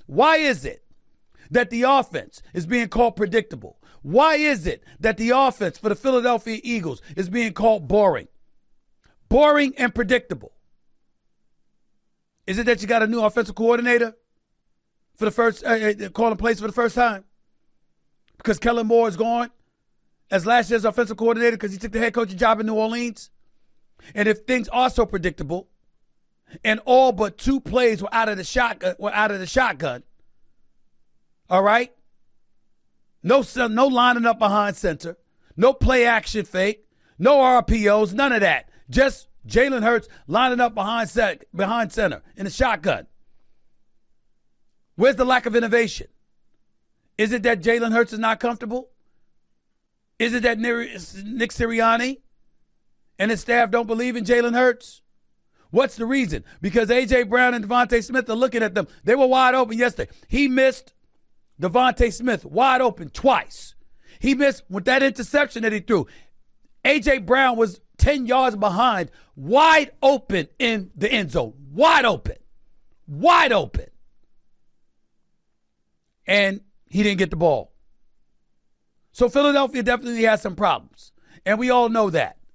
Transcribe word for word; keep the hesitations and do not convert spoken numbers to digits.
Why is it that the offense is being called predictable? Why is it that the offense for the Philadelphia Eagles is being called boring? Boring and predictable. Is it that you got a new offensive coordinator for the first, uh, calling plays for the first time? Because Kellen Moore is gone as last year's offensive coordinator because he took the head coaching job in New Orleans? And if things are so predictable and all but two plays were out of the shotgun, were out of the shotgun, all right? No, no lining up behind center, no play action fake, no R P Os, none of that. Just Jalen Hurts lining up behind set, behind center in the shotgun. Where's the lack of innovation? Is it that Jalen Hurts is not comfortable? Is it that Nick Sirianni and his staff don't believe in Jalen Hurts? What's the reason? Because A J. Brown and Devontae Smith are looking at them. They were wide open yesterday. He missed Devontae Smith wide open twice. He missed with that interception that he threw. A J. Brown was ten yards behind, wide open in the end zone. Wide open. Wide open. And he didn't get the ball. So Philadelphia definitely has some problems. And we all know that.